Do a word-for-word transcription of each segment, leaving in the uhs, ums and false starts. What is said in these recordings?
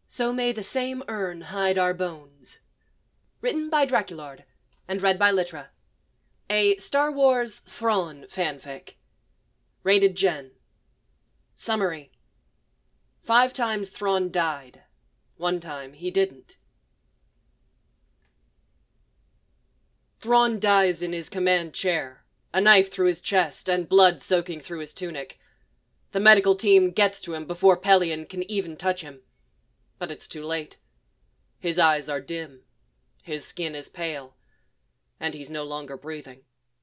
So May the Same Urn Hide Our Bones. Written by Draculard, and read by Litra. A Star Wars Thrawn fanfic. Rated Gen. Summary. Five times Thrawn died. One time he didn't. Thrawn dies in his command chair, a knife through his chest and blood soaking through his tunic. The medical team gets to him before Pellaeon can even touch him. But it's too late. His eyes are dim, his skin is pale, and he's no longer breathing.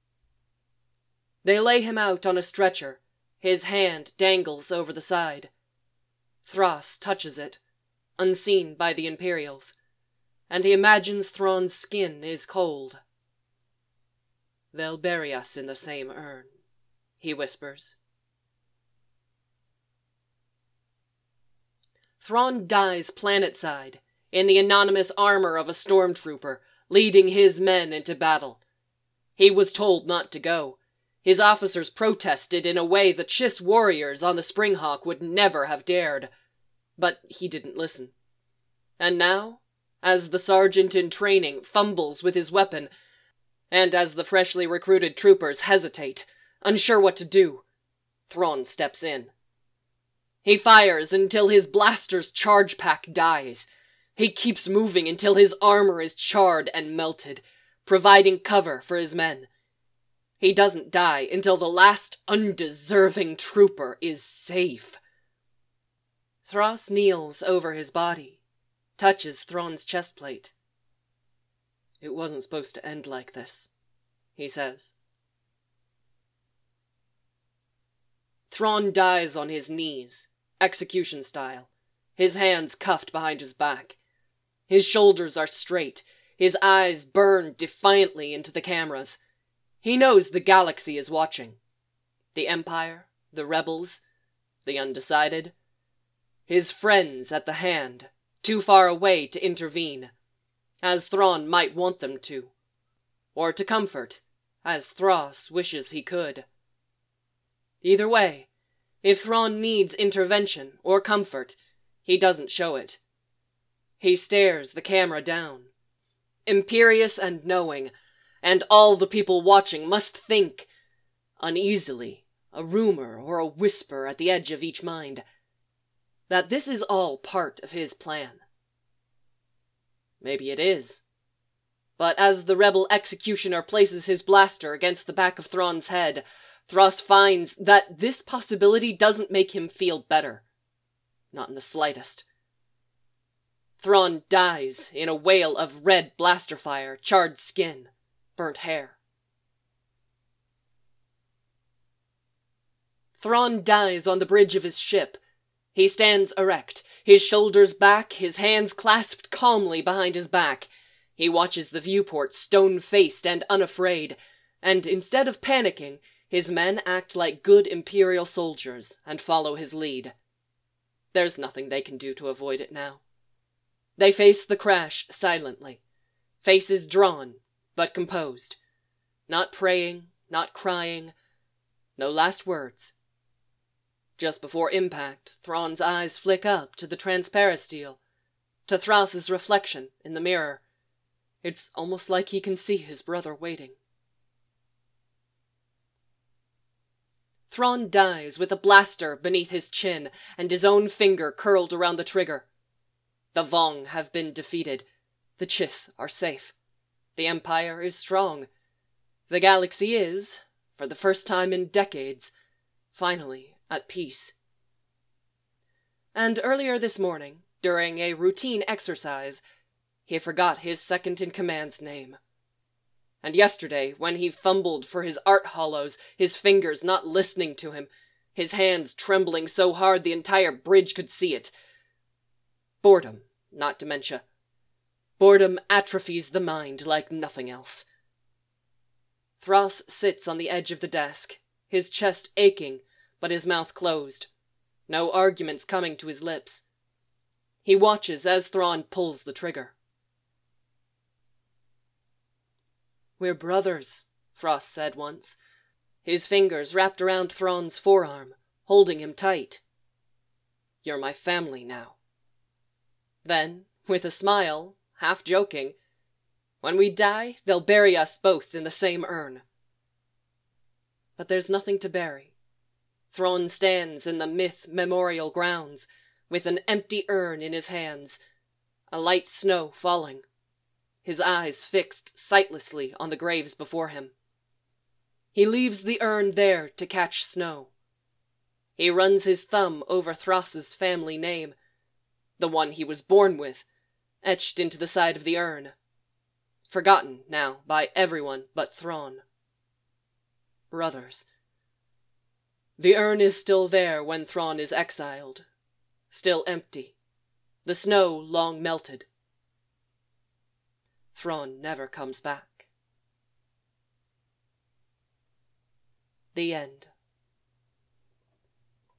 They lay him out on a stretcher. His hand dangles over the side. Thras touches it, unseen by the Imperials, and he imagines Thrawn's skin is cold. "They'll bury us in the same urn," he whispers. Thrawn dies planetside, in the anonymous armor of a stormtrooper, leading his men into battle. He was told not to go. His officers protested in a way the Chiss warriors on the Springhawk would never have dared. But he didn't listen. And now, as the sergeant in training fumbles with his weapon, and as the freshly recruited troopers hesitate, unsure what to do, Thrawn steps in. He fires until his blaster's charge pack dies. He keeps moving until his armor is charred and melted, providing cover for his men. He doesn't die until the last undeserving trooper is safe. Thras kneels over his body, touches Thrawn's chestplate. "It wasn't supposed to end like this," he says. Thrawn dies on his knees, execution style, his hands cuffed behind his back. His shoulders are straight, his eyes burn defiantly into the cameras. He knows the galaxy is watching. The Empire, the rebels, the undecided. His friends at the hand, too far away to intervene, as Thrawn might want them to. Or to comfort, as Thras wishes he could. Either way, if Thrawn needs intervention or comfort, he doesn't show it. He stares the camera down, imperious and knowing, and all the people watching must think, uneasily, a rumor or a whisper at the edge of each mind, that this is all part of his plan. Maybe it is. But as the rebel executioner places his blaster against the back of Thrawn's head, Thras finds that this possibility doesn't make him feel better. Not in the slightest. Thrawn dies in a wail of red blaster fire, charred skin, burnt hair. Thrawn dies on the bridge of his ship. He stands erect, his shoulders back, his hands clasped calmly behind his back. He watches the viewport stone-faced and unafraid, and instead of panicking, his men act like good Imperial soldiers and follow his lead. There's nothing they can do to avoid it now. They face the crash silently, faces drawn, but composed. Not praying, not crying, no last words. Just before impact, Thrawn's eyes flick up to the transparisteel, to Thras's reflection in the mirror. It's almost like he can see his brother waiting. Thrawn dies with a blaster beneath his chin and his own finger curled around the trigger. The Vong have been defeated. The Chiss are safe. The Empire is strong. The galaxy is, for the first time in decades, finally at peace. And earlier this morning, during a routine exercise, he forgot his second-in-command's name. And yesterday, when he fumbled for his art hollows, his fingers not listening to him, his hands trembling so hard the entire bridge could see it. Boredom, not dementia. Boredom atrophies the mind like nothing else. Thras sits on the edge of the desk, his chest aching, but his mouth closed. No arguments coming to his lips. He watches as Thrawn pulls the trigger. "We're brothers," Thras said once, his fingers wrapped around Thrawn's forearm, holding him tight. "You're my family now." Then, with a smile, half joking, when we die, they'll bury us both in the same urn. But there's nothing to bury. Thrawn stands in the myth memorial grounds, with an empty urn in his hands, a light snow falling, his eyes fixed sightlessly on the graves before him. He leaves the urn there to catch snow. He runs his thumb over Thrass's family name, the one he was born with, etched into the side of the urn, forgotten now by everyone but Thrawn. Brothers. The urn is still there when Thrawn is exiled, still empty, the snow long melted. Thrawn never comes back. The end.